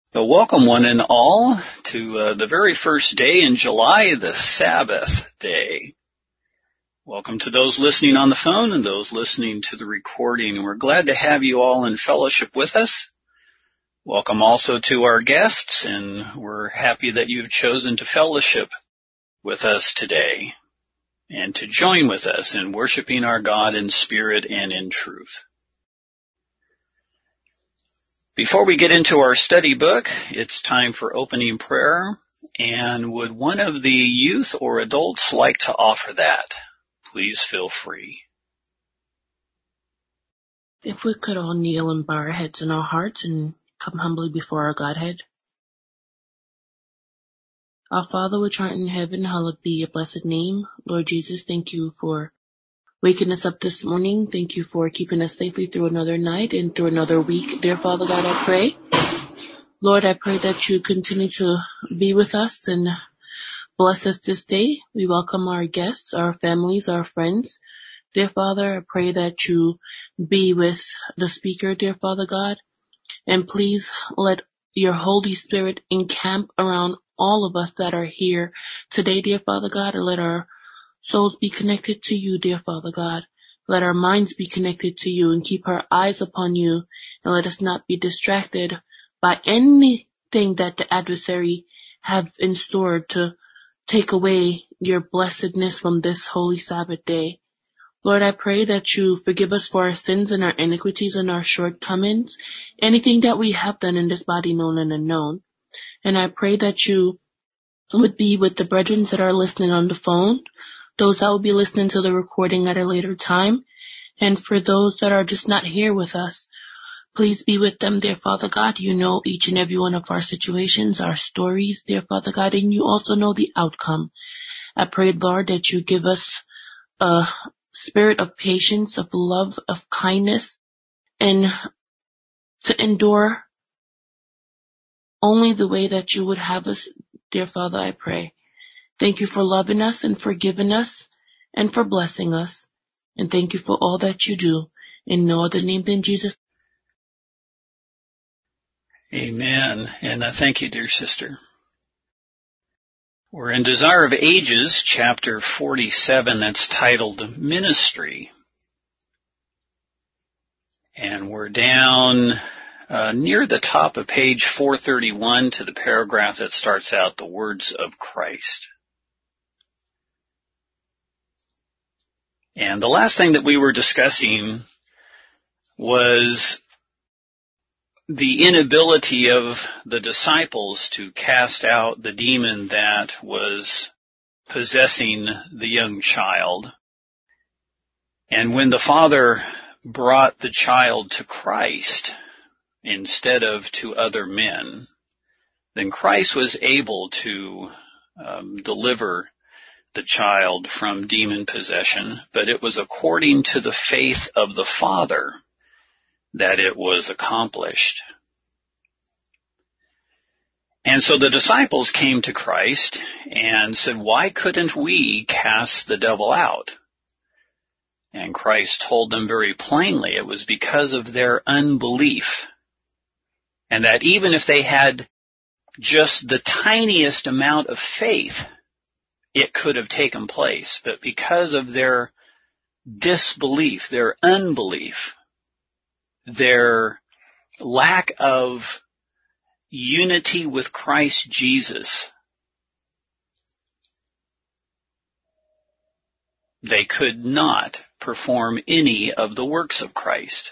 So welcome one and all to the very first day in July, the Sabbath day. Welcome to those listening on the phone and those listening to the recording. We're glad to have you all in fellowship with us. Welcome also to our guests, and we're happy that you've chosen to fellowship with us today and to join with us in worshiping our God in spirit and in truth. Before we get into our study book, it's time for opening prayer. And would one of the youth or adults like to offer that? Please feel free. If we could all kneel and bow our heads and our hearts and come humbly before our Godhead. Our Father which art in heaven, hallowed be your blessed name. Lord Jesus, thank you for waking us up this morning. Thank you for keeping us safely through another night and through another week. Dear Father God, I pray. Lord, I pray that you continue to be with us and bless us this day. We welcome our guests, our families, our friends. Dear Father, I pray that you be with the speaker, dear Father God. And please let your Holy Spirit encamp around all of us that are here today, dear Father God, and let our souls be connected to you, dear Father God. Let our minds be connected to you and keep our eyes upon you, and let us not be distracted by anything that the adversary have in store to take away your blessedness from this holy Sabbath day. Lord, I pray that you forgive us for our sins and our iniquities and our shortcomings, anything that we have done in this body, known and unknown. And I pray that you would be with the brethren that are listening on the phone, those that will be listening to the recording at a later time, and for those that are just not here with us, please be with them, dear Father God. You know each and every one of our situations, our stories, dear Father God, and you also know the outcome. I pray, Lord, that you give us a spirit of patience, of love, of kindness, and to endure only the way that you would have us, dear Father, I pray. Thank you for loving us and forgiving us and for blessing us. And thank you for all that you do. In no other name than Jesus. Amen. And thank you, dear sister. We're in Desire of Ages, chapter 47, that's titled Ministry. And we're down near the top of page 431 to the paragraph that starts out, the words of Christ. And the last thing that we were discussing was the inability of the disciples to cast out the demon that was possessing the young child. And when the father brought the child to Christ instead of to other men, then Christ was able to deliver the child from demon possession, but it was according to the faith of the Father that it was accomplished. And so the disciples came to Christ and said, why couldn't we cast the devil out? And Christ told them very plainly it was because of their unbelief, and that even if they had just the tiniest amount of faith, it could have taken place. But because of their disbelief, their unbelief, their lack of unity with Christ Jesus, they could not perform any of the works of Christ.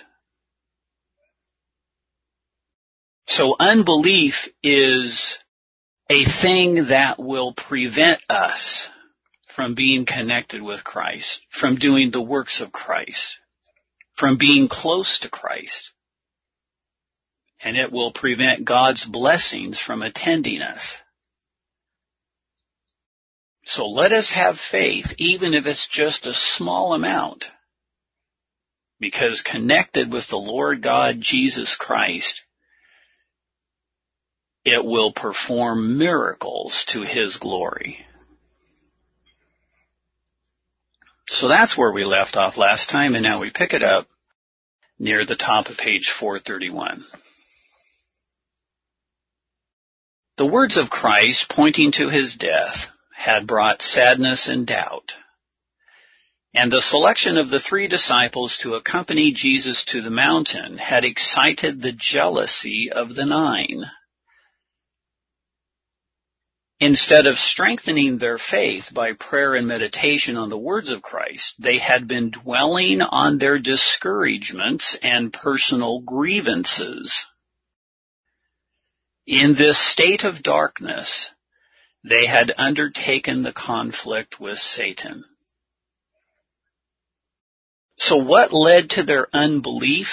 So unbelief is a thing that will prevent us from being connected with Christ, from doing the works of Christ, from being close to Christ. And it will prevent God's blessings from attending us. So let us have faith, even if it's just a small amount, because connected with the Lord God Jesus Christ, it will perform miracles to His glory. So that's where we left off last time, and now we pick it up near the top of page 431. The words of Christ pointing to his death had brought sadness and doubt. And the selection of the 3 disciples to accompany Jesus to the mountain had excited the jealousy of the 9. Instead of strengthening their faith by prayer and meditation on the words of Christ, they had been dwelling on their discouragements and personal grievances. In this state of darkness, they had undertaken the conflict with Satan. So what led to their unbelief?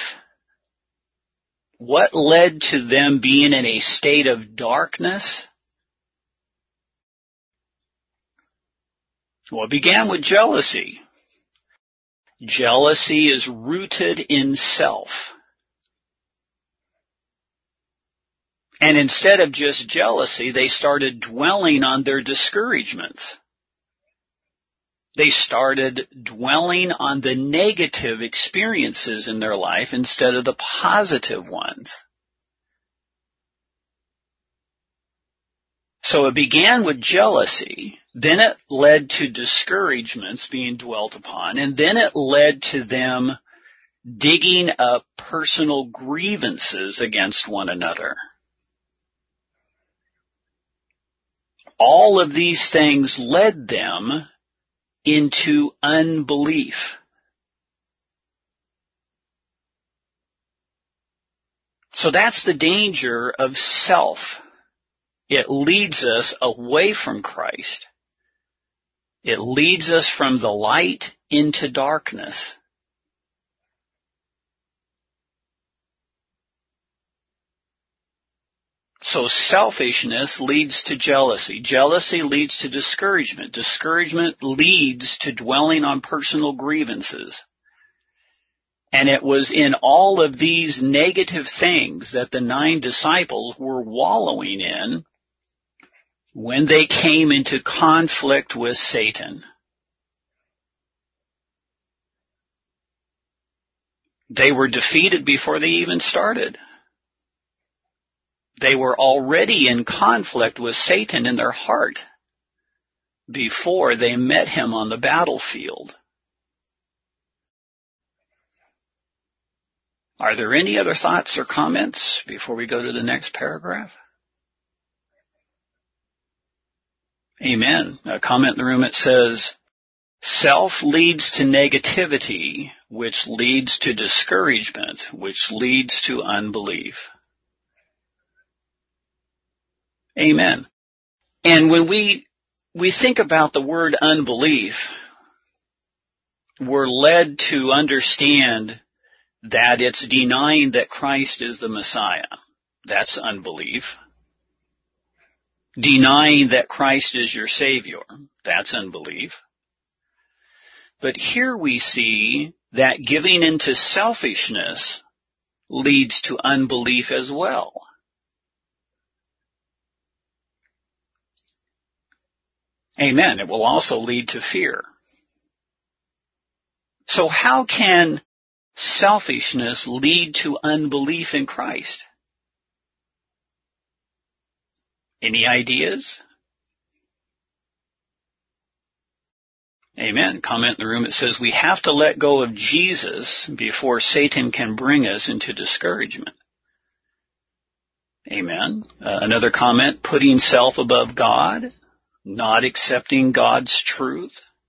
What led to them being in a state of darkness? Well, it began with jealousy. Jealousy is rooted in self. And instead of just jealousy, they started dwelling on their discouragements. They started dwelling on the negative experiences in their life instead of the positive ones. So it began with jealousy, then it led to discouragements being dwelt upon, and then it led to them digging up personal grievances against one another. All of these things led them into unbelief. So that's the danger of self. It leads us away from Christ. It leads us from the light into darkness. So selfishness leads to jealousy. Jealousy leads to discouragement. Discouragement leads to dwelling on personal grievances. And it was in all of these negative things that the 9 disciples were wallowing in when they came into conflict with Satan. They were defeated before they even started. They were already in conflict with Satan in their heart before they met him on the battlefield. Are there any other thoughts or comments before we go to the next paragraph? Amen. A comment in the room, it says, self leads to negativity, which leads to discouragement, which leads to unbelief. Amen. And when we think about the word unbelief, we're led to understand that it's denying that Christ is the Messiah. That's unbelief. Denying that Christ is your Savior. That's unbelief. But here we see that giving into selfishness leads to unbelief as well. Amen. It will also lead to fear. So how can selfishness lead to unbelief in Christ? Any ideas? Amen. Comment in the room. It says we have to let go of Jesus before Satan can bring us into discouragement. Amen. Another comment, putting self above God. Not accepting God's truth,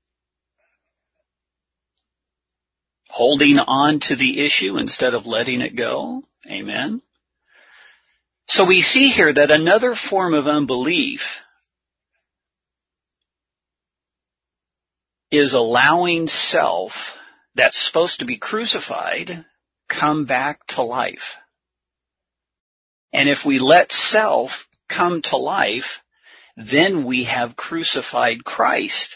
holding on to the issue instead of letting it go. Amen. So we see here that another form of unbelief is allowing self that's supposed to be crucified come back to life. And if we let self come to life, then we have crucified Christ.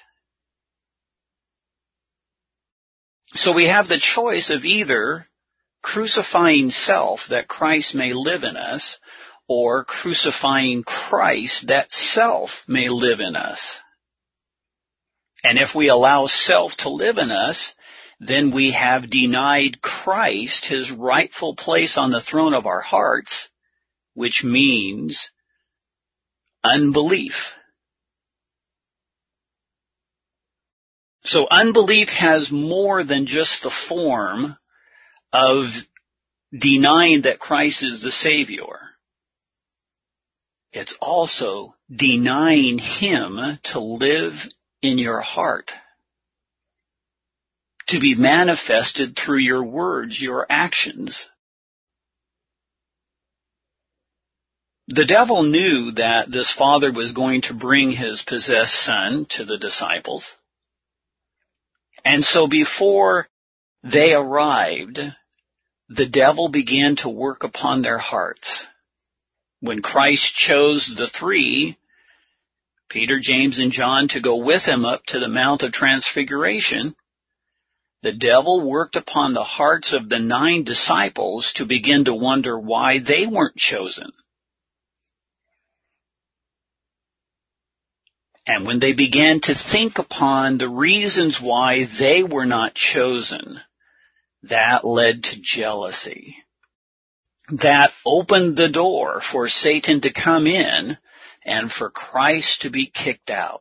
So we have the choice of either crucifying self that Christ may live in us, or crucifying Christ that self may live in us. And if we allow self to live in us, then we have denied Christ his rightful place on the throne of our hearts, which means unbelief. So unbelief has more than just the form of denying that Christ is the Savior. It's also denying Him to live in your heart, to be manifested through your words, your actions. The devil knew that this father was going to bring his possessed son to the disciples. And so before they arrived, the devil began to work upon their hearts. When Christ chose the three, Peter, James, and John, to go with him up to the Mount of Transfiguration, the devil worked upon the hearts of the 9 disciples to begin to wonder why they weren't chosen. And when they began to think upon the reasons why they were not chosen, that led to jealousy. That opened the door for Satan to come in and for Christ to be kicked out.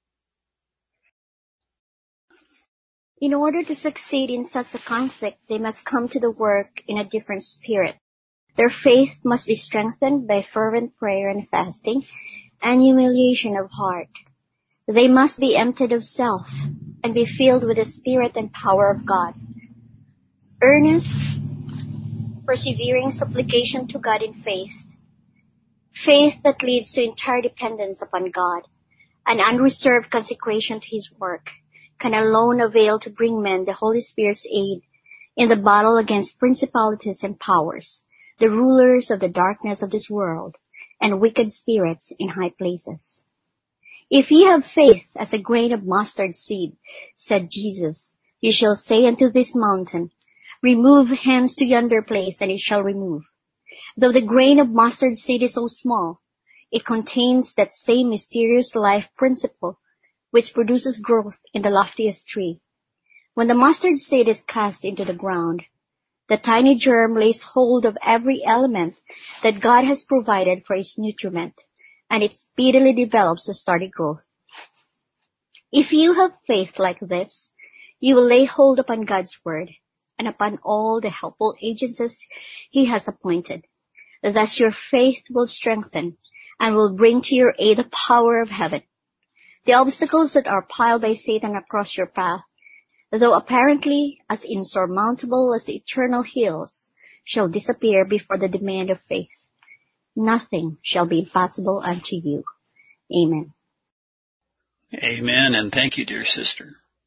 In order to succeed in such a conflict, they must come to the work in a different spirit. Their faith must be strengthened by fervent prayer and fasting and humiliation of heart. They must be emptied of self and be filled with the Spirit and power of God. Earnest, persevering supplication to God in faith. Faith that leads to entire dependence upon God. An unreserved consecration to His work can alone avail to bring men the Holy Spirit's aid in the battle against principalities and powers, the rulers of the darkness of this world, and wicked spirits in high places. If ye have faith as a grain of mustard seed, said Jesus, ye shall say unto this mountain, remove hence to yonder place, and it shall remove. Though the grain of mustard seed is so small, it contains that same mysterious life principle which produces growth in the loftiest tree. When the mustard seed is cast into the ground, the tiny germ lays hold of every element that God has provided for its nutriment, and it speedily develops a sturdy growth. If you have faith like this, you will lay hold upon God's word and upon all the helpful agencies He has appointed. Thus your faith will strengthen and will bring to your aid the power of heaven. The obstacles that are piled by Satan across your path, though apparently as insurmountable as the eternal hills, shall disappear before the demand of faith. Nothing shall be impossible unto you. Amen. Amen, and thank you, dear sister.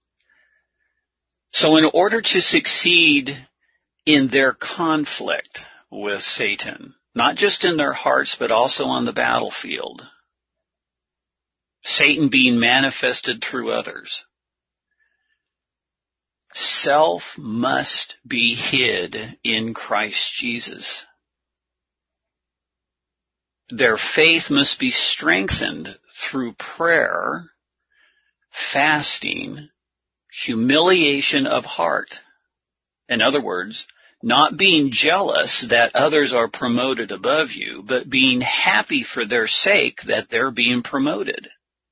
So in order to succeed in their conflict with Satan, not just in their hearts, but also on the battlefield, Satan being manifested through others, self must be hid in Christ Jesus. Their faith must be strengthened through prayer, fasting, humiliation of heart. In other words, not being jealous that others are promoted above you, but being happy for their sake that they're being promoted.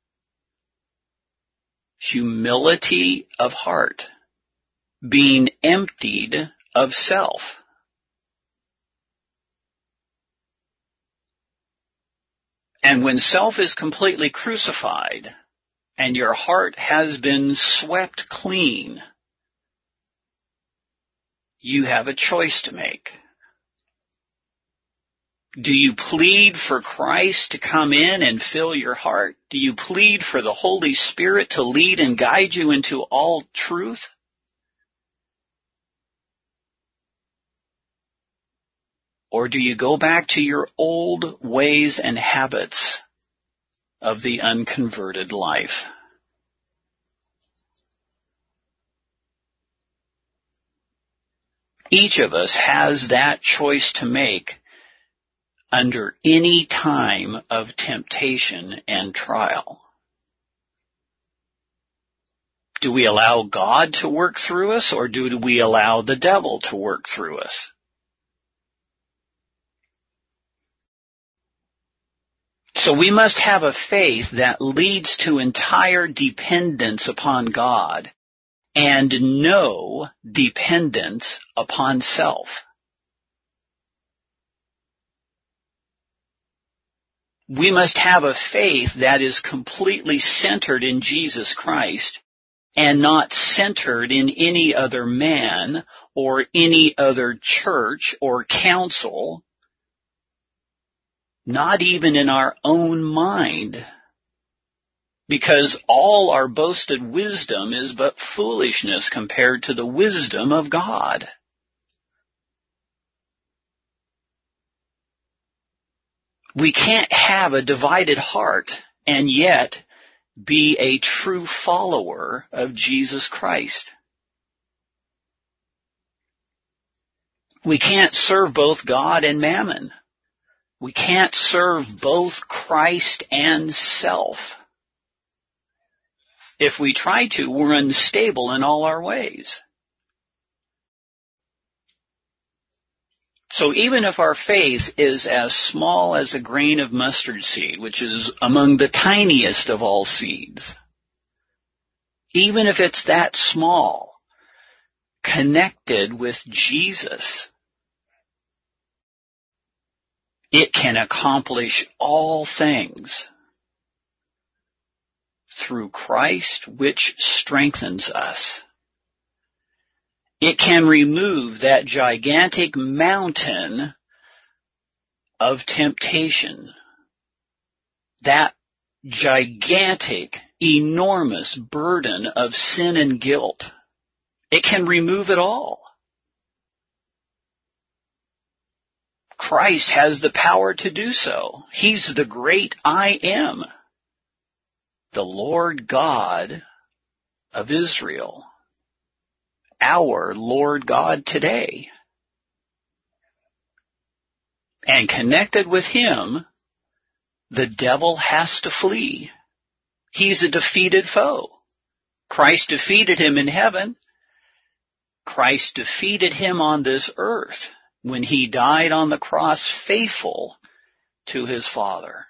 Humility of heart, being emptied of self. And when self is completely crucified and your heart has been swept clean, you have a choice to make. Do you plead for Christ to come in and fill your heart? Do you plead for the Holy Spirit to lead and guide you into all truth? Or do you go back to your old ways and habits of the unconverted life? Each of us has that choice to make under any time of temptation and trial. Do we allow God to work through us, or do we allow the devil to work through us? So we must have a faith that leads to entire dependence upon God and no dependence upon self. We must have a faith that is completely centered in Jesus Christ and not centered in any other man or any other church or council, not even in our own mind, because all our boasted wisdom is but foolishness compared to the wisdom of God. We can't have a divided heart and yet be a true follower of Jesus Christ. We can't serve both God and mammon. We can't serve both Christ and self. If we try to, we're unstable in all our ways. So even if our faith is as small as a grain of mustard seed, which is among the tiniest of all seeds, even if it's that small, connected with Jesus, it can accomplish all things through Christ, which strengthens us. It can remove that gigantic mountain of temptation, that gigantic, enormous burden of sin and guilt. It can remove it all. Christ has the power to do so. He's the great I am, the Lord God of Israel, our Lord God today. And connected with Him, the devil has to flee. He's a defeated foe. Christ defeated him in heaven. Christ defeated him on this earth when He died on the cross faithful to His Father.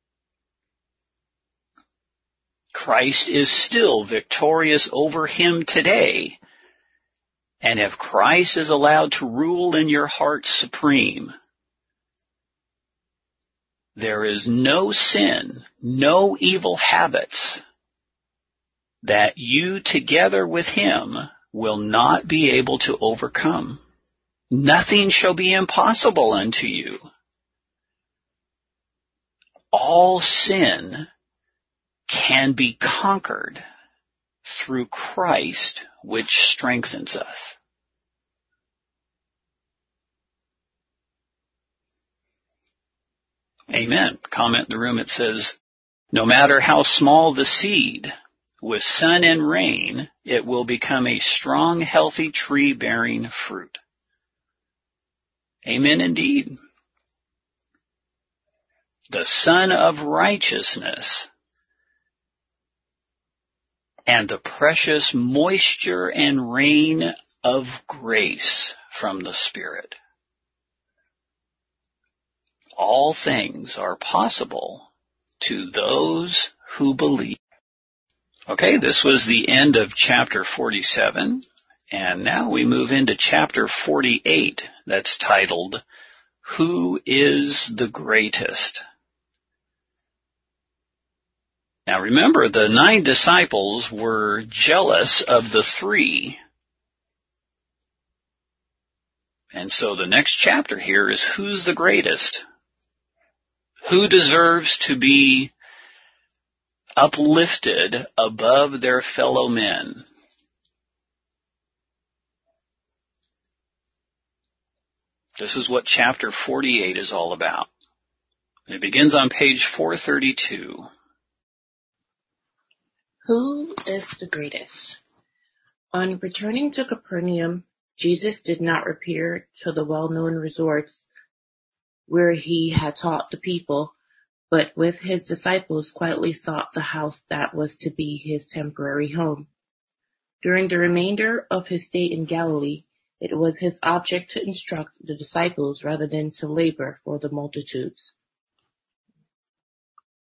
Christ is still victorious over him today. And if Christ is allowed to rule in your heart supreme, there is no sin, no evil habits that you together with Him will not be able to overcome. Nothing shall be impossible unto you. All sin can be conquered through Christ, which strengthens us. Amen. Comment in the room, it says, no matter how small the seed, with sun and rain, it will become a strong, healthy tree bearing fruit. Amen indeed. The Son of Righteousness and the precious moisture and rain of grace from the Spirit. All things are possible to those who believe. Okay, this was the end of chapter 47, and now we move into chapter 48 that's titled, Who is the Greatest? Now remember, the 9 disciples were jealous of the 3. And so the next chapter here is who's the greatest? Who deserves to be uplifted above their fellow men? This is what chapter 48 is all about. It begins on page 432. Who is the greatest? On returning to Capernaum, Jesus did not repair to the well-known resorts where He had taught the people, but with His disciples quietly sought the house that was to be His temporary home. During the remainder of His stay in Galilee, it was His object to instruct the disciples rather than to labor for the multitudes.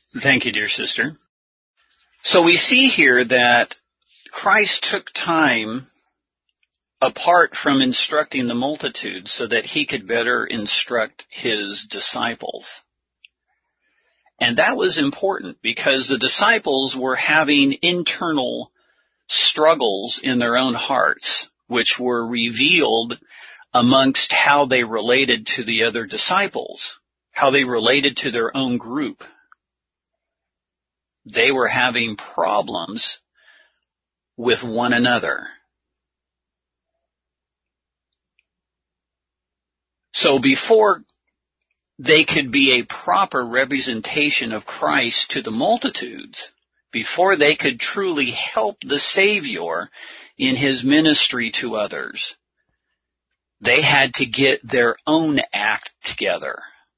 Thank you, dear sister. So we see here that Christ took time apart from instructing the multitude so that he could better instruct his disciples. And that was important because the disciples were having internal struggles in their own hearts, which were revealed amongst how they related to the other disciples, how they related to their own group. They were having problems with one another. So before they could be a proper representation of Christ to the multitudes, before they could truly help the Savior in his ministry to others, they had to get their own act together.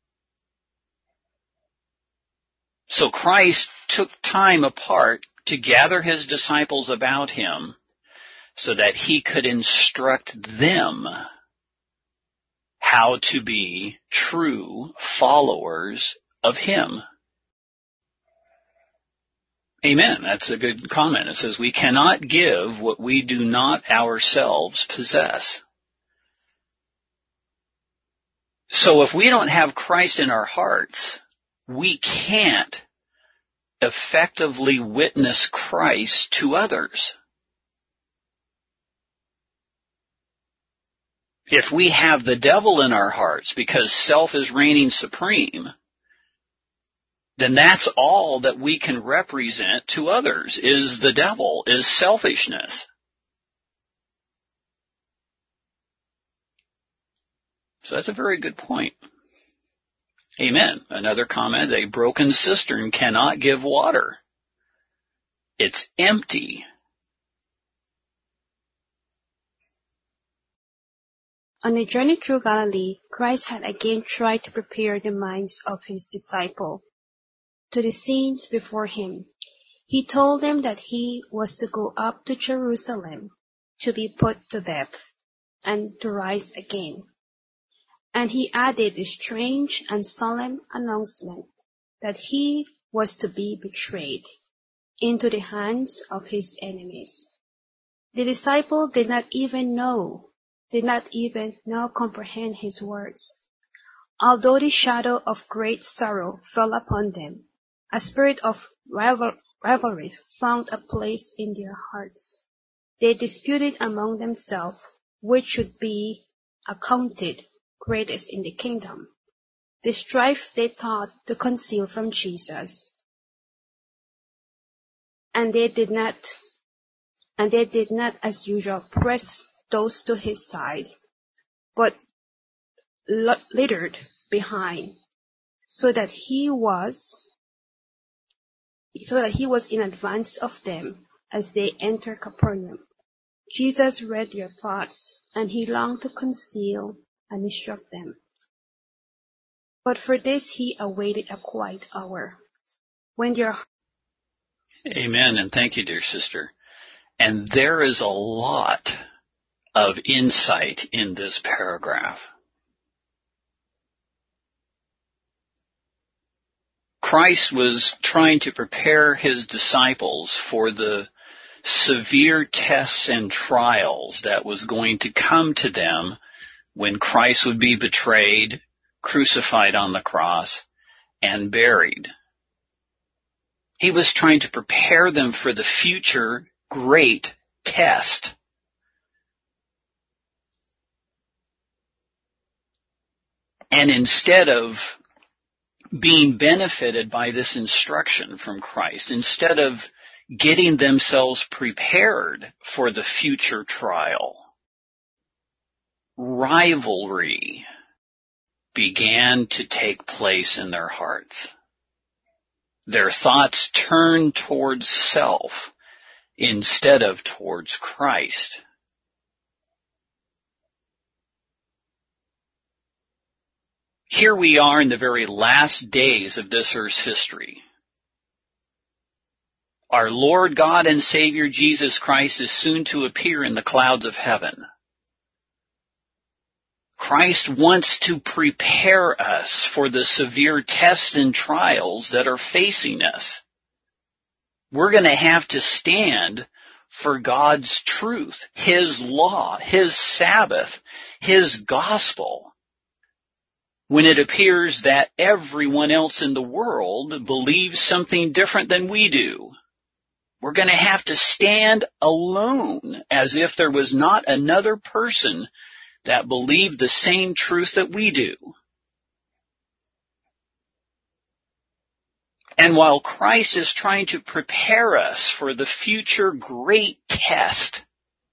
So Christ took time apart to gather his disciples about him so that he could instruct them how to be true followers of him. Amen. That's a good comment. It says, we cannot give what we do not ourselves possess. So if we don't have Christ in our hearts, we can't effectively witness Christ to others. If we have the devil in our hearts because self is reigning supreme, then that's all that we can represent to others is the devil, is selfishness. So that's a very good point. Amen. Another comment, a broken cistern cannot give water. It's empty. On the journey through Galilee, Christ had again tried to prepare the minds of his disciples to the scenes before him. He told them that he was to go up to Jerusalem to be put to death and to rise again. And he added the strange and solemn announcement that he was to be betrayed into the hands of his enemies. The disciples did not even now comprehend his words. Although the shadow of great sorrow fell upon them, a spirit of rivalry found a place in their hearts. They disputed among themselves which should be accounted greatest in the kingdom. The strife they thought to conceal from Jesus, and they did not, as usual, press those to his side, but littered behind, so that he was in advance of them as they entered Capernaum. Jesus read their thoughts, and he longed to conceal and instruct them. But for this he awaited a quiet hour, when their... Amen, and thank you, dear sister. And there is a lot of insight in this paragraph. Christ was trying to prepare his disciples for the severe tests and trials that was going to come to them when Christ would be betrayed, crucified on the cross, and buried. He was trying to prepare them for the future great test. And instead of being benefited by this instruction from Christ, instead of getting themselves prepared for the future trial, rivalry began to take place in their hearts. Their thoughts turned towards self instead of towards Christ. Here we are in the very last days of this earth's history. Our Lord God and Savior Jesus Christ is soon to appear in the clouds of heaven. Christ wants to prepare us for the severe tests and trials that are facing us. We're going to have to stand for God's truth, His law, His Sabbath, His gospel, when it appears that everyone else in the world believes something different than we do. We're going to have to stand alone as if there was not another person that believed the same truth that we do. And while Christ is trying to prepare us for the future great test,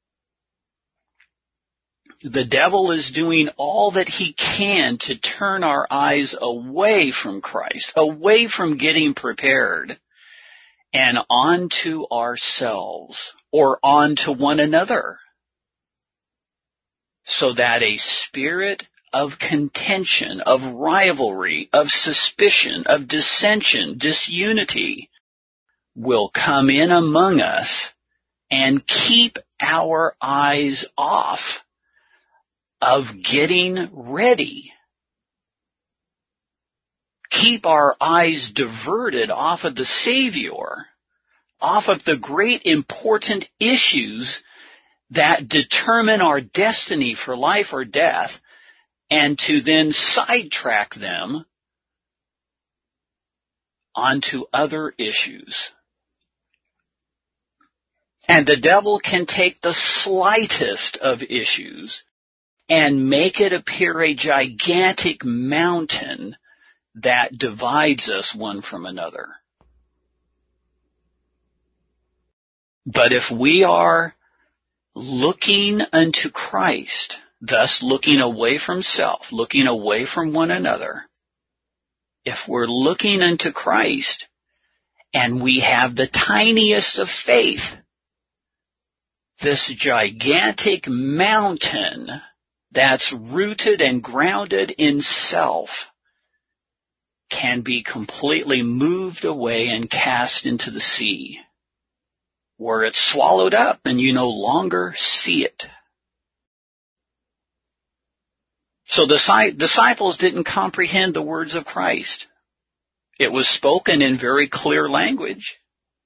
the devil is doing all that he can to turn our eyes away from Christ, away from getting prepared, and onto ourselves or onto one another, so that a spirit of contention, of rivalry, of suspicion, of dissension, disunity will come in among us and keep our eyes off of getting ready. Keep our eyes diverted off of the Savior, off of the great important issues that determine our destiny for life or death, and to then sidetrack them onto other issues. And the devil can take the slightest of issues and make it appear a gigantic mountain that divides us one from another. But if we are looking unto Christ, thus looking away from self, looking away from one another, if we're looking unto Christ and we have the tiniest of faith, this gigantic mountain that's rooted and grounded in self can be completely moved away and cast into the sea, where it's swallowed up and you no longer see it. So the disciples didn't comprehend the words of Christ. It was spoken in very clear language.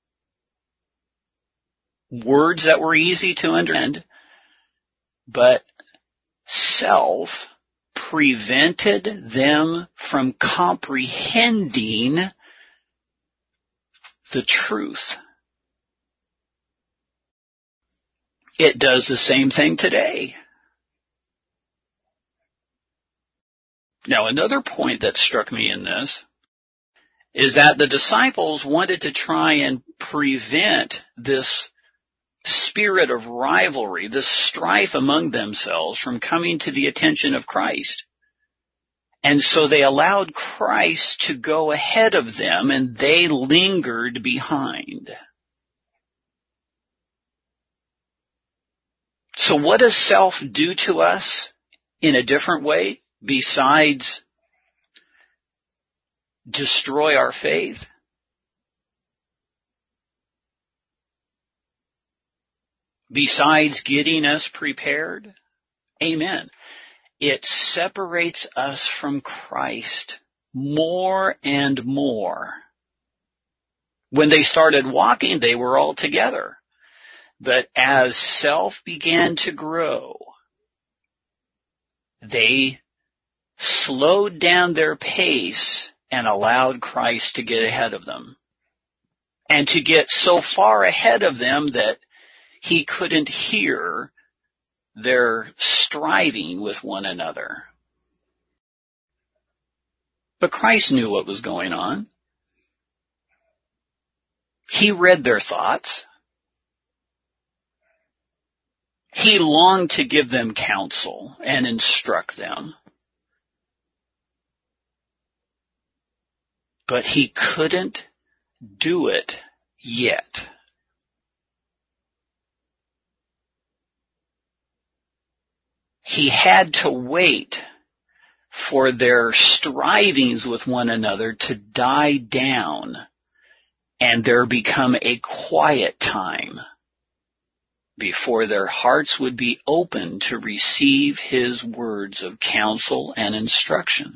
Words that were easy to understand, but self prevented them from comprehending the truth. It does the same thing today. Now, another point that struck me in this is that the disciples wanted to try and prevent this spirit of rivalry, this strife among themselves from coming to the attention of Christ. And so they allowed Christ to go ahead of them and they lingered behind. So what does self do to us in a different way besides destroy our faith? Besides getting us prepared? Amen. It separates us from Christ more and more. When they started walking, they were all together. But as self began to grow, they slowed down their pace and allowed Christ to get ahead of them. And to get so far ahead of them that he couldn't hear their striving with one another. But Christ knew what was going on. He read their thoughts. He longed to give them counsel and instruct them. But he couldn't do it yet. He had to wait for their strivings with one another to die down and there become a quiet time before their hearts would be open to receive his words of counsel and instruction.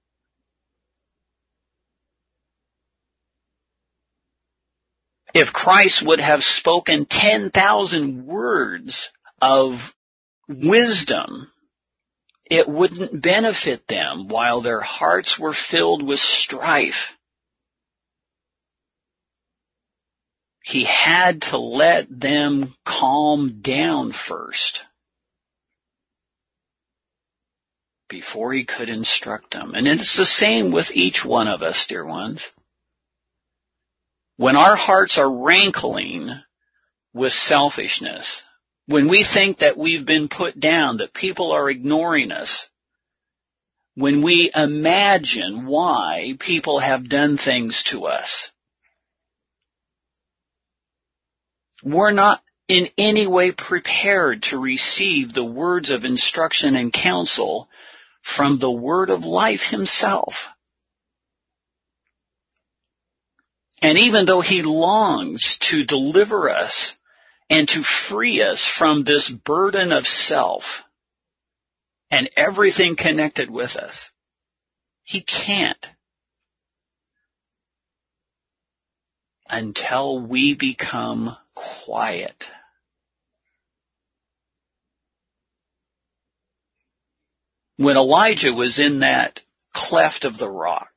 If Christ would have spoken 10,000 words of wisdom, it wouldn't benefit them while their hearts were filled with strife. He had to let them calm down first before he could instruct them. And it's the same with each one of us, dear ones. When our hearts are rankling with selfishness, when we think that we've been put down, that people are ignoring us, when we imagine why people have done things to us, we're not in any way prepared to receive the words of instruction and counsel from the Word of Life himself. And even though he longs to deliver us and to free us from this burden of self and everything connected with us, he can't until we become quiet. When Elijah was in that cleft of the rock,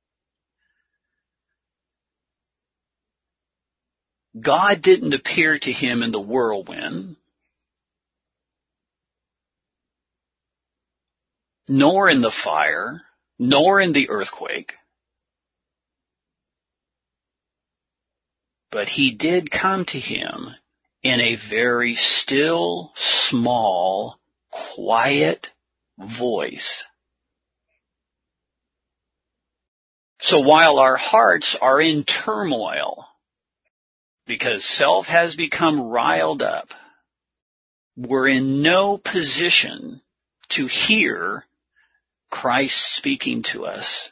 God didn't appear to him in the whirlwind, nor in the fire, nor in the earthquake. But he did come to him in a very still, small, quiet voice. So while our hearts are in turmoil, because self has become riled up, we're in no position to hear Christ speaking to us.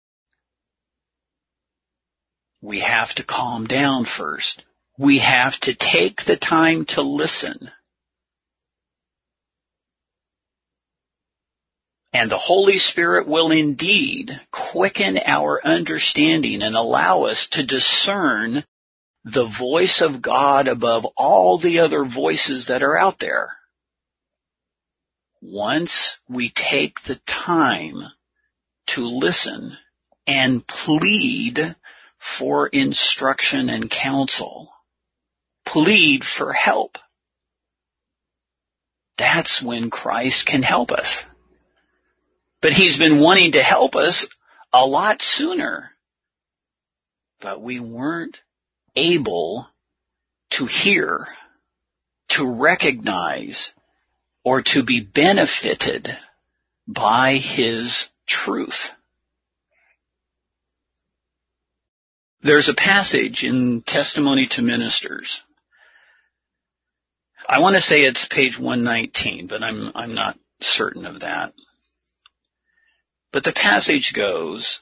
We have to calm down first. We have to take the time to listen. And the Holy Spirit will indeed quicken our understanding and allow us to discern the voice of God above all the other voices that are out there. Once we take the time to listen and plead for instruction and counsel, plead for help, that's when Christ can help us. But he's been wanting to help us a lot sooner. But we weren't able to hear, to recognize, or to be benefited by his truth. There's a passage in Testimony to Ministers. I want to say it's page 119, but I'm not certain of that. But the passage goes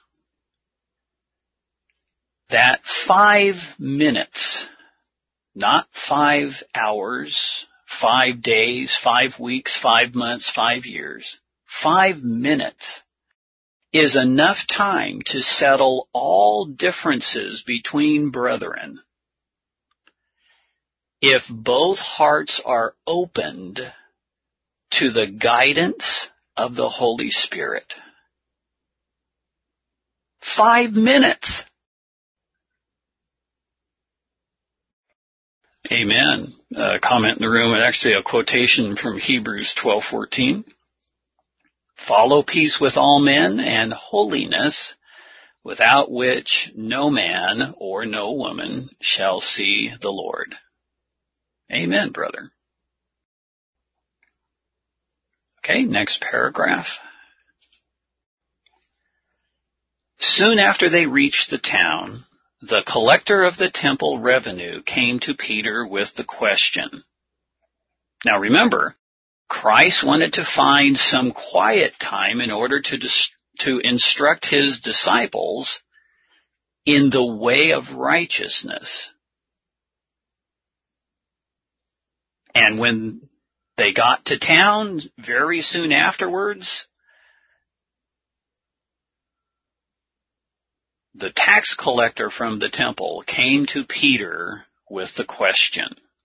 that 5 minutes, not 5 hours, 5 days, 5 weeks, 5 months, 5 years, 5 minutes is enough time to settle all differences between brethren if both hearts are opened to the guidance of the Holy Spirit. 5 minutes. Amen. Comment in the room, and actually a quotation from Hebrews 12:14. Follow peace with all men and holiness, without which no man or no woman shall see the Lord. Amen, brother. Okay, next paragraph. Soon after they reached the town, the collector of the temple revenue came to Peter with the question. Now remember, Christ wanted to find some quiet time in order to instruct his disciples in the way of righteousness. And when they got to town, very soon afterwards, the tax collector from the temple came to Peter with the question,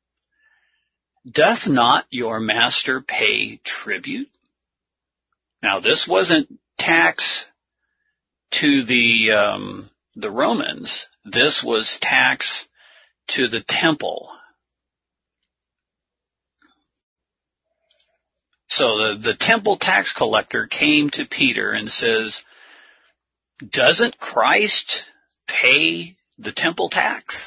"Doth not your master pay tribute?" Now, this wasn't tax to the Romans. This was tax to the temple. So the temple tax collector came to Peter and says, "Doesn't Christ pay the temple tax?"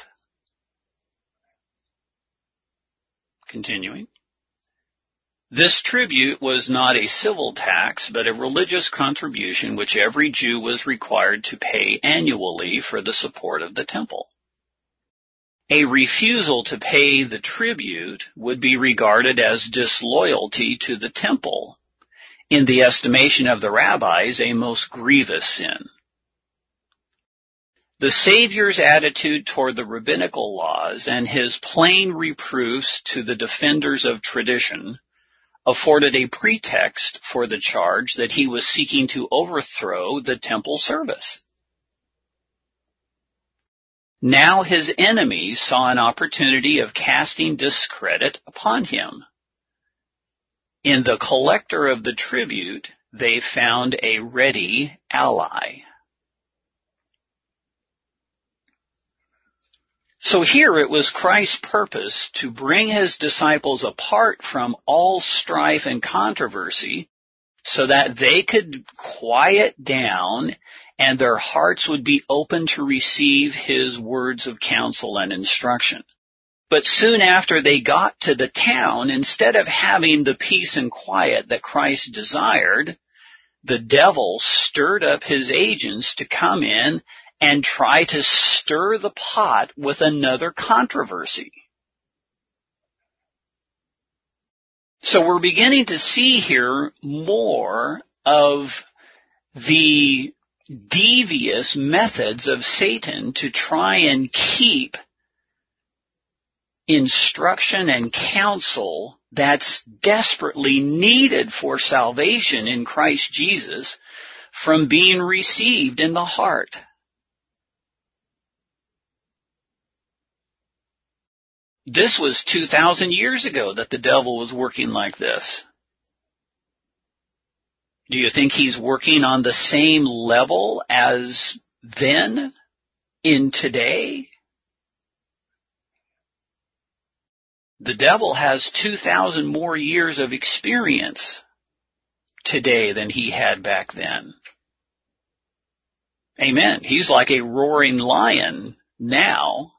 Continuing. This tribute was not a civil tax, but a religious contribution which every Jew was required to pay annually for the support of the temple. A refusal to pay the tribute would be regarded as disloyalty to the temple, in the estimation of the rabbis, a most grievous sin. The Savior's attitude toward the rabbinical laws and his plain reproofs to the defenders of tradition afforded a pretext for the charge that he was seeking to overthrow the temple service. Now his enemies saw an opportunity of casting discredit upon him. In the collector of the tribute, they found a ready ally. So here it was Christ's purpose to bring his disciples apart from all strife and controversy so that they could quiet down and their hearts would be open to receive his words of counsel and instruction. But soon after they got to the town, instead of having the peace and quiet that Christ desired, the devil stirred up his agents to come in and try to stir the pot with another controversy. So we're beginning to see here more of the devious methods of Satan to try and keep instruction and counsel that's desperately needed for salvation in Christ Jesus from being received in the heart. This was 2,000 years ago that the devil was working like this. Do you think he's working on the same level as then in today? The devil has 2,000 more years of experience today than he had back then. Amen. He's like a roaring lion now.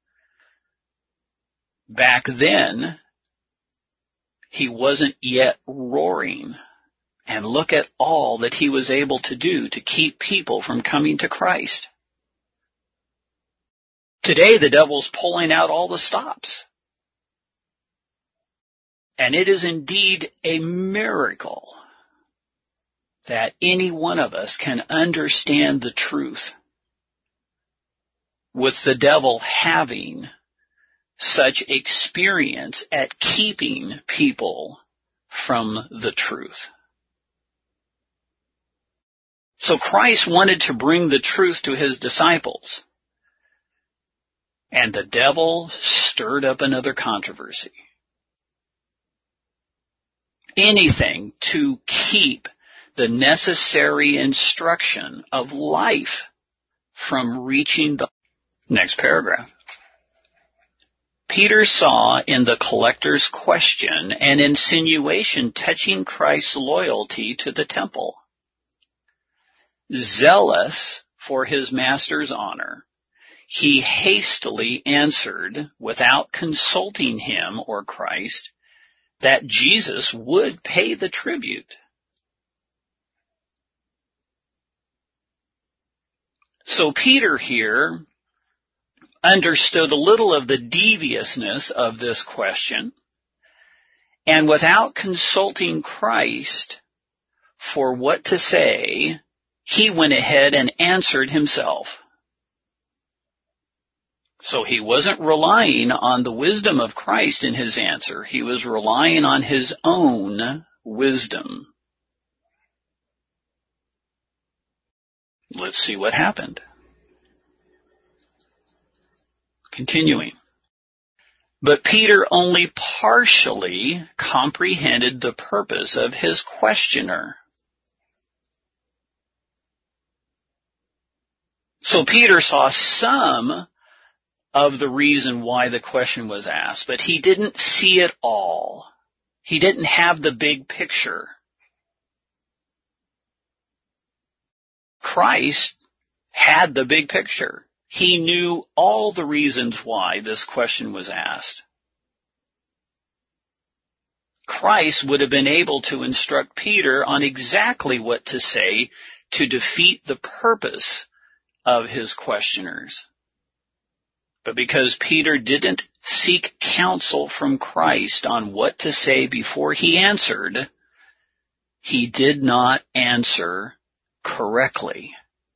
Back then, he wasn't yet roaring. And look at all that he was able to do to keep people from coming to Christ. Today, the devil's pulling out all the stops. And it is indeed a miracle that any one of us can understand the truth with the devil having such experience at keeping people from the truth. So Christ wanted to bring the truth to his disciples, and the devil stirred up another controversy. Anything to keep the necessary instruction of life from reaching the next paragraph. Peter saw in the collector's question an insinuation touching Christ's loyalty to the temple. Zealous for his master's honor, he hastily answered, without consulting him or Christ, that Jesus would pay the tribute. So Peter here understood a little of the deviousness of this question, and without consulting Christ for what to say, he went ahead and answered himself. So he wasn't relying on the wisdom of Christ in his answer. He was relying on his own wisdom. Let's see what happened. Continuing. But Peter only partially comprehended the purpose of his questioner. So Peter saw some of the reason why the question was asked, but he didn't see it all. He didn't have the big picture. Christ had the big picture. He knew all the reasons why this question was asked. Christ would have been able to instruct Peter on exactly what to say to defeat the purpose of his questioners. But because Peter didn't seek counsel from Christ on what to say before he answered, he did not answer correctly.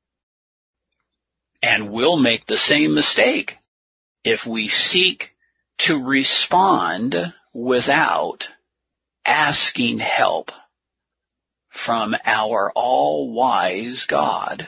And we'll make the same mistake if we seek to respond without asking help from our all-wise God.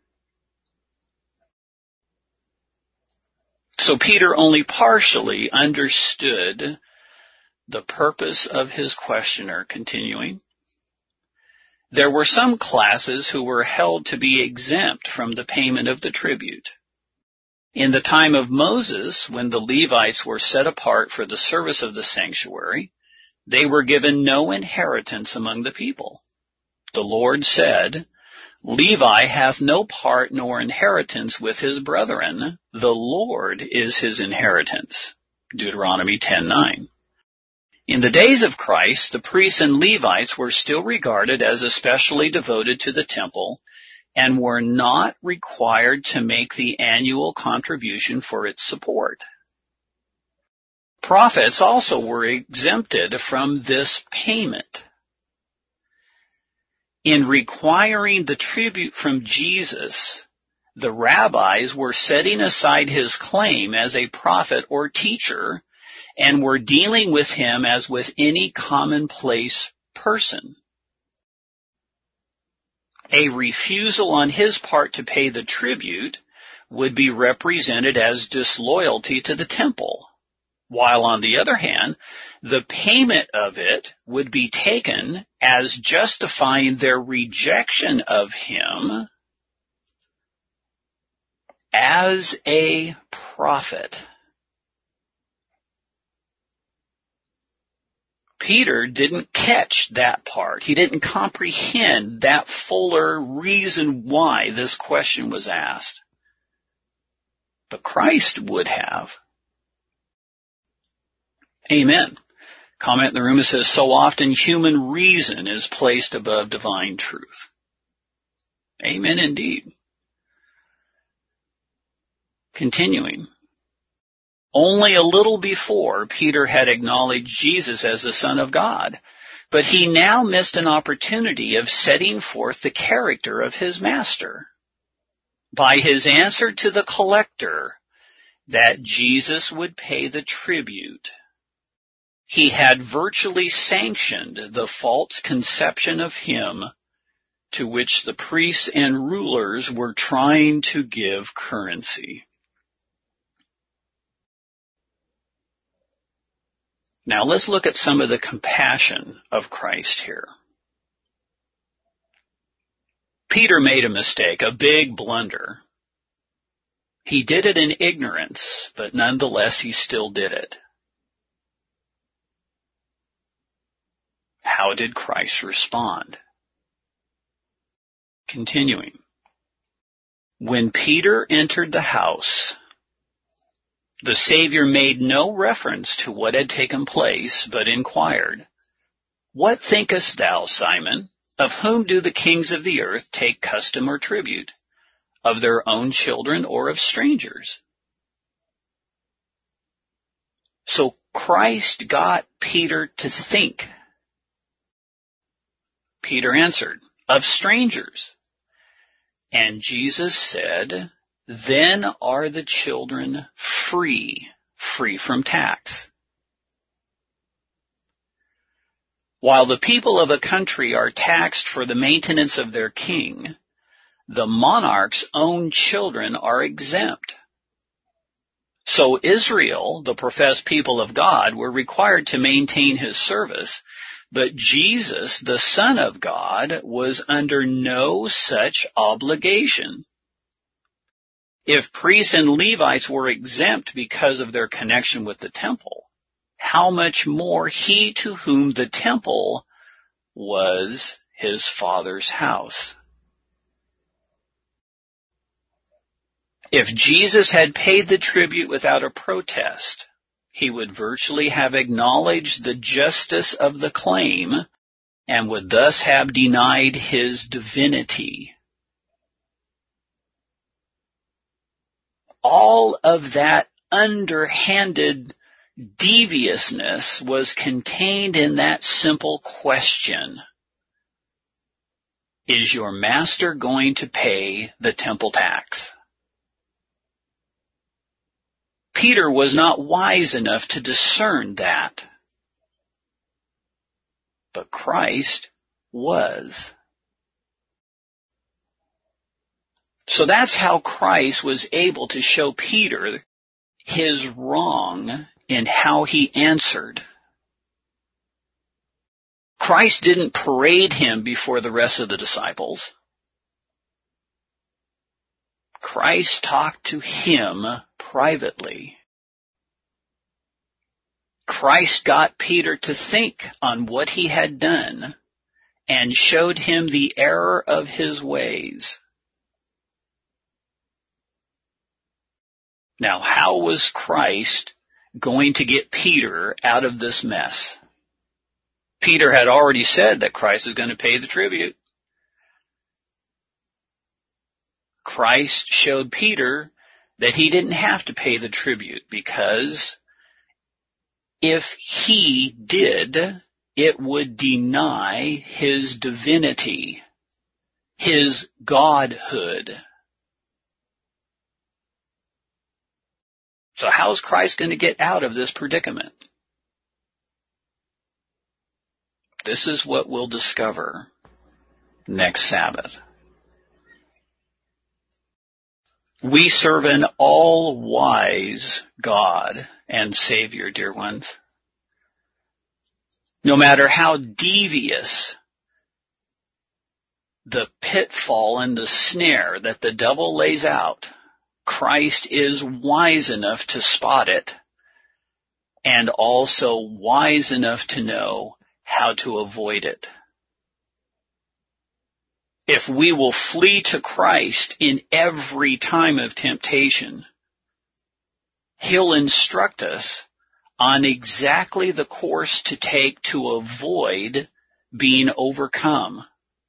So Peter only partially understood the purpose of his questioner. Continuing. There were some classes who were held to be exempt from the payment of the tribute. In the time of Moses, when the Levites were set apart for the service of the sanctuary, they were given no inheritance among the people. The Lord said, Levi hath no part nor inheritance with his brethren. The Lord is his inheritance. Deuteronomy 10:9. In the days of Christ, the priests and Levites were still regarded as especially devoted to the temple and were not required to make the annual contribution for its support. Prophets also were exempted from this payment. In requiring the tribute from Jesus, the rabbis were setting aside his claim as a prophet or teacher and were dealing with him as with any commonplace person. A refusal on his part to pay the tribute would be represented as disloyalty to the temple, while on the other hand, the payment of it would be taken as justifying their rejection of him as a prophet. Peter didn't catch that part. He didn't comprehend that fuller reason why this question was asked. But Christ would have. Amen. Comment in the room, it says, so often human reason is placed above divine truth. Amen indeed. Continuing. Only a little before, Peter had acknowledged Jesus as the Son of God, but he now missed an opportunity of setting forth the character of his master. By his answer to the collector that Jesus would pay the tribute, he had virtually sanctioned the false conception of him to which the priests and rulers were trying to give currency. Now let's look at some of the compassion of Christ here. Peter made a mistake, a big blunder. He did it in ignorance, but nonetheless he still did it. How did Christ respond? Continuing. When Peter entered the house, the Savior made no reference to what had taken place, but inquired, What thinkest thou, Simon? Of whom do the kings of the earth take custom or tribute? Of their own children or of strangers? So Christ got Peter to think. Peter answered, Of strangers. And Jesus said, then are the children free from tax. While the people of a country are taxed for the maintenance of their king, the monarch's own children are exempt. So Israel, the professed people of God, were required to maintain his service, but Jesus, the Son of God, was under no such obligation. If priests and Levites were exempt because of their connection with the temple, how much more he to whom the temple was his Father's house. If Jesus had paid the tribute without a protest, he would virtually have acknowledged the justice of the claim and would thus have denied his divinity. All of that underhanded deviousness was contained in that simple question. Is your master going to pay the temple tax? Peter was not wise enough to discern that, but Christ was. So that's how Christ was able to show Peter his wrong in how he answered. Christ didn't parade him before the rest of the disciples. Christ talked to him privately. Christ got Peter to think on what he had done and showed him the error of his ways. Now, how was Christ going to get Peter out of this mess? Peter had already said that Christ was going to pay the tribute. Christ showed Peter that he didn't have to pay the tribute because if he did, it would deny his divinity, his godhood. So how's Christ going to get out of this predicament? This is what we'll discover next Sabbath. We serve an all-wise God and Savior, dear ones. No matter how devious the pitfall and the snare that the devil lays out, Christ is wise enough to spot it and also wise enough to know how to avoid it. If we will flee to Christ in every time of temptation, He'll instruct us on exactly the course to take to avoid being overcome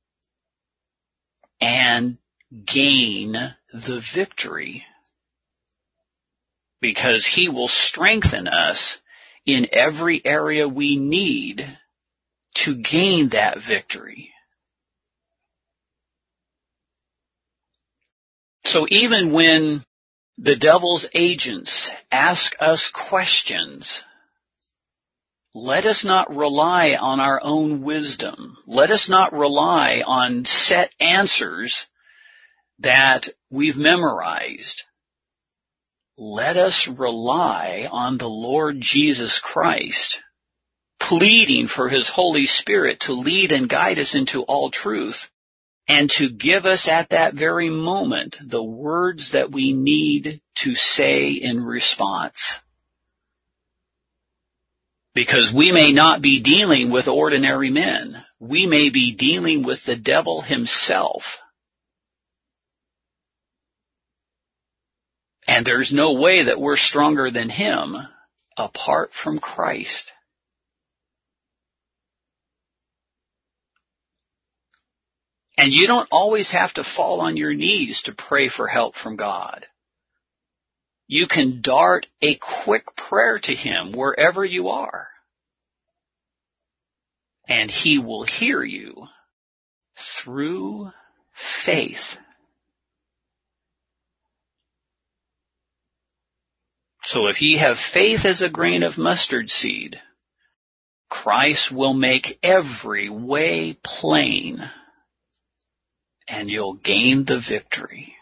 and gain the victory. Because He will strengthen us in every area we need to gain that victory. So even when the devil's agents ask us questions, let us not rely on our own wisdom. Let us not rely on set answers that we've memorized. Let us rely on the Lord Jesus Christ, pleading for His Holy Spirit to lead and guide us into all truth, and to give us at that very moment the words that we need to say in response. Because we may not be dealing with ordinary men. We may be dealing with the devil himself. And there's no way that we're stronger than him apart from Christ. And you don't always have to fall on your knees to pray for help from God. You can dart a quick prayer to Him wherever you are. And He will hear you through faith. So if ye have faith as a grain of mustard seed, Christ will make every way plain, and you'll gain the victory.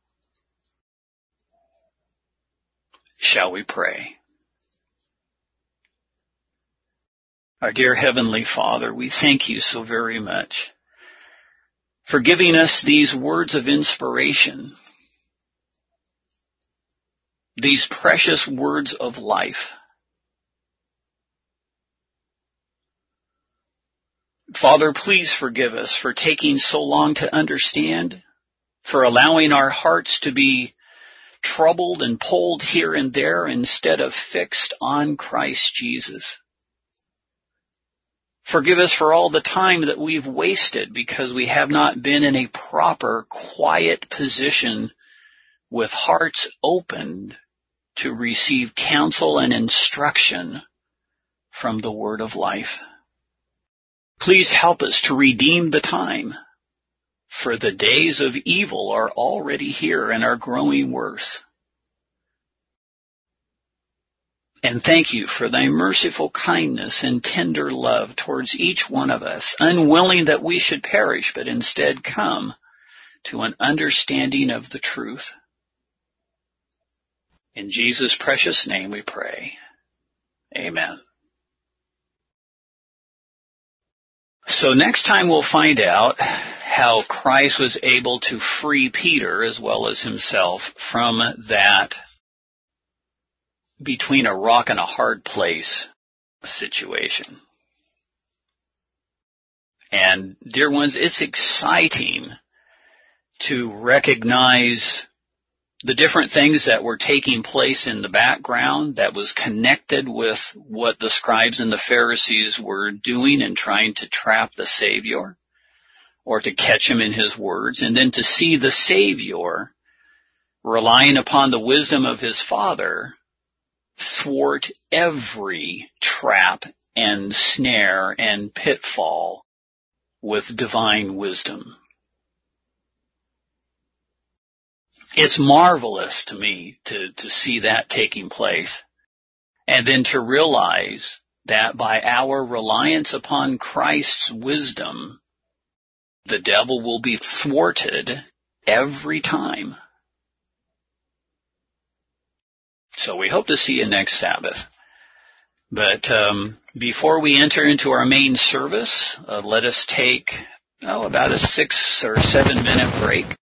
Shall we pray? Our dear Heavenly Father, we thank you so very much for giving us these words of inspiration, these precious words of life. Father, please forgive us for taking so long to understand, for allowing our hearts to be troubled and pulled here and there instead of fixed on Christ Jesus. Forgive us for all the time that we've wasted because we have not been in a proper, quiet position with hearts opened to receive counsel and instruction from the Word of life. Please help us to redeem the time, for the days of evil are already here and are growing worse. And thank you for thy merciful kindness and tender love towards each one of us, unwilling that we should perish, but instead come to an understanding of the truth. In Jesus' precious name we pray. Amen. So next time we'll find out how Christ was able to free Peter as well as himself from that between a rock and a hard place situation. And dear ones, it's exciting to recognize the different things that were taking place in the background that was connected with what the scribes and the Pharisees were doing and trying to trap the Savior or to catch him in his words, and then to see the Savior relying upon the wisdom of his Father thwart every trap and snare and pitfall with divine wisdom. It's marvelous to me to see that taking place, and then to realize that by our reliance upon Christ's wisdom, the devil will be thwarted every time. So we hope to see you next Sabbath. But before we enter into our main service, let us take about a 6 or 7 minute break.